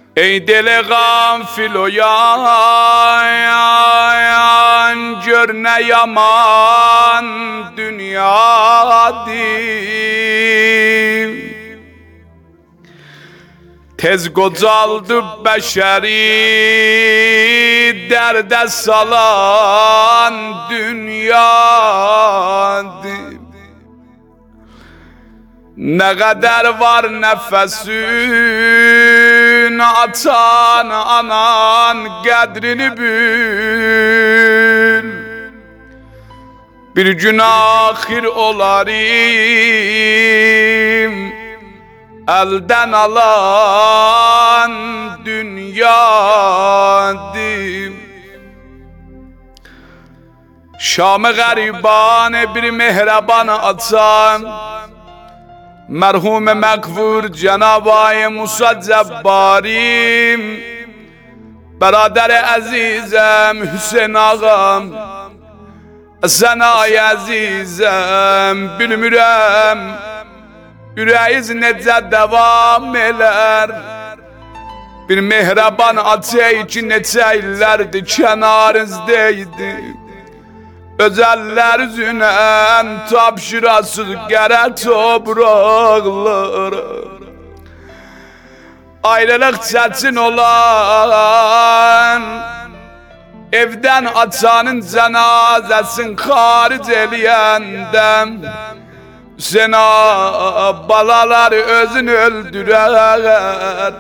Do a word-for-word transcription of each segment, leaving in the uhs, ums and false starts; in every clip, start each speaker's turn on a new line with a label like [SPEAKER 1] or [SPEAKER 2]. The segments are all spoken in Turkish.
[SPEAKER 1] Ey deli gafil uyan, gör ne yaman dünyadır. Tez qocaldı beşeri derde salan dünyadır. Ne kadar var nefesin atan anan kadrini bil. Bir gün ahir olarım elden alan dünyadır. Şam-ı gariban bir mehraban atan merhum mekfur Cenab-ı Musa Cebbarim, berader azizem Hüseyin ağam, senay azizem bilmirem yüreğiz necə devam eler. Bir mehraban ata için neçə illerdi kenarınızdaydı. Özeller üzünen tapşırasız gere topraklara. Ayrılık çetin olan evden atanın cenazesin haric eleyenden Sena balalar özünü öldürer.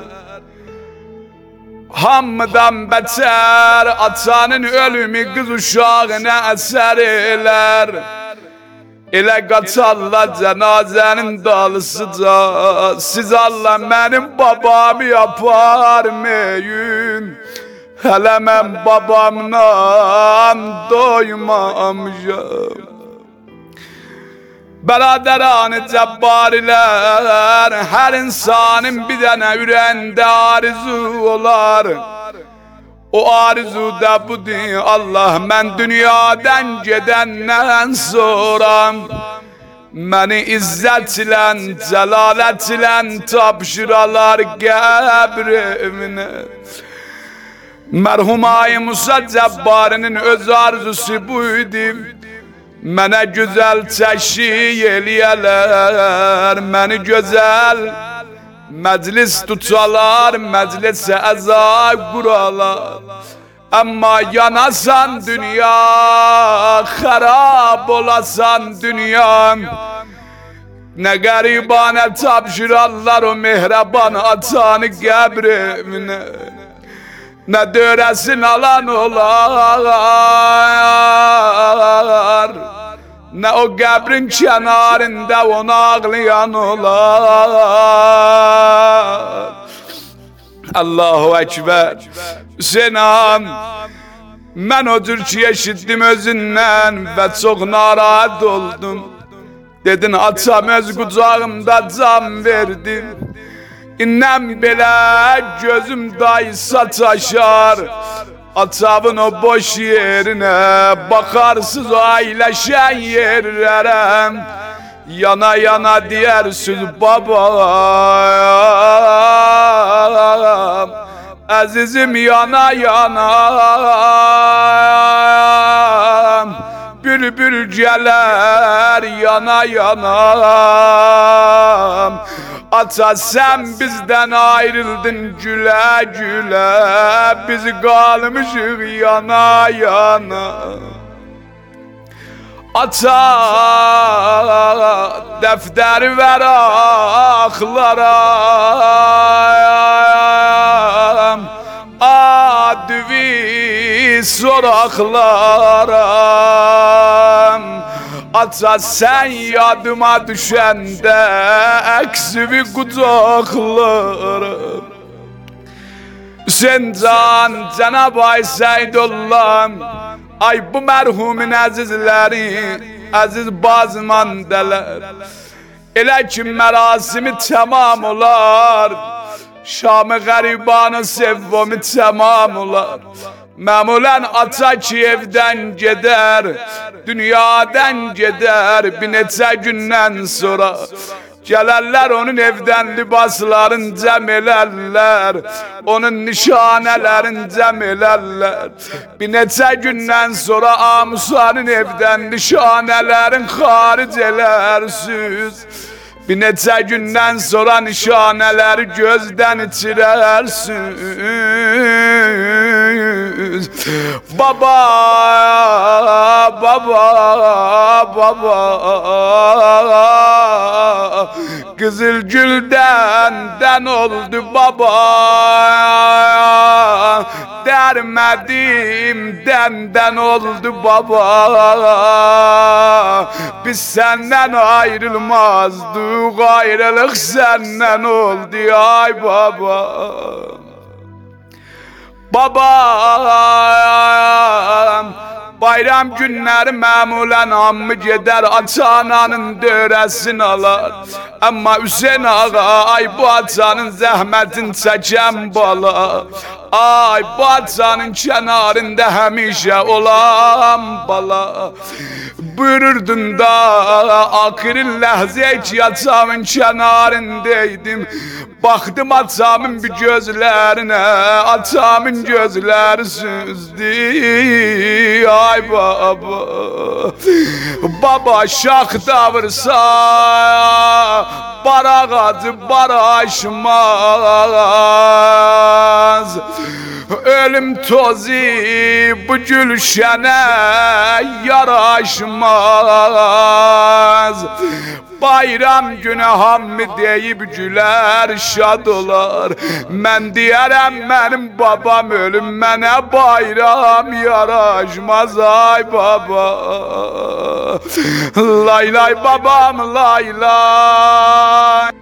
[SPEAKER 1] Hamdan beter atanın ölümü kız uşağına eser eyler. Elə qaçarlar cenazenin dalısıca, siz Allah benim babamı yaparmayın. Hele mən babamla doymamışam. Beraderan-ı cebbariler, her insanın bir tane yüreğinde arzu olar. O arzu da budur, Allah mən dünyadan gedenden sonra məni izzətlə, cəlalətlə tapşıralar qəbrimine. Merhum-ay Musa Cebbarinin öz arzusu buydu. Mənə gözəl çəşi eləyələr, məni gözəl məclis tutalar, məclisə əza quralar. Amma yanasan dünya, xarab olasan dünya. Nə qəribanə tapşırarlar o mehraban atanı qəbrimine. Ne döresin alan olar, ne o qəbrin kenarında onu ağlayan olar. Allahu Ekber. Hüseyin, ben o türkü eşittim özünden ve çok narahat oldum. Dedin atam öz kucağımda can verdim. İnnem bile gözüm dahi sataşar. Atavın o boş yerine bakarsız aileşen yerlere. Yana yana diğer söz babam, azizim yana yana. Bülbül geler yana yana. Ata sen bizden ayrıldın güle güle, biz kalmışık yana yana. Ata defter ver aklara, advi soraklara. Ata sen yadıma düşende eksimi kucaklarım. Sen can Cenab-ı Seyyidullah, ay bu merhumun azizleri, aziz bazmandeler. Elə ki merasimi tamam olar, Şam-ı garibanı sevvimi tamam olar. Məmulən ata ki evdən gedər, dünyadan gedər bir neçə gündən sonra. Gelerler onun evden libasların cem elerler, onun nişanelerin cem elerler. Bir neçe günden sonra Amusa'nın evden nişanelerin haric elersiz. Bir neçe günden sonra nişaneleri gözden içirersiniz. Baba, baba, baba, Kızıl gülden den oldu baba. Dermedim denden oldu baba. Biz senden ayrılmazdık, ayrılık senden oldu ay baba. Babam bayram günleri məmulen ammı gider açananın döresini alar. Ama Hüseyin ağa ay bu açanın zəhmətin çəkən bala. Ay bu açanın kenarında həmişə olan bala. Buyururdun da akırın ləhzə ki açamın kenarındaydım. Baktım açamın bir gözlerine, açamın gözleri süzdü. Ay baba, baba şah davırsa barağacı baraşmaz. Ölüm tozu bu gülşene yaraşmaz. Bayram günü hammi deyip güler şad olar. Mən deyərəm mənim babam ölüm mənə bayram yaraşmaz ay baba. Lay lay babam lay lay.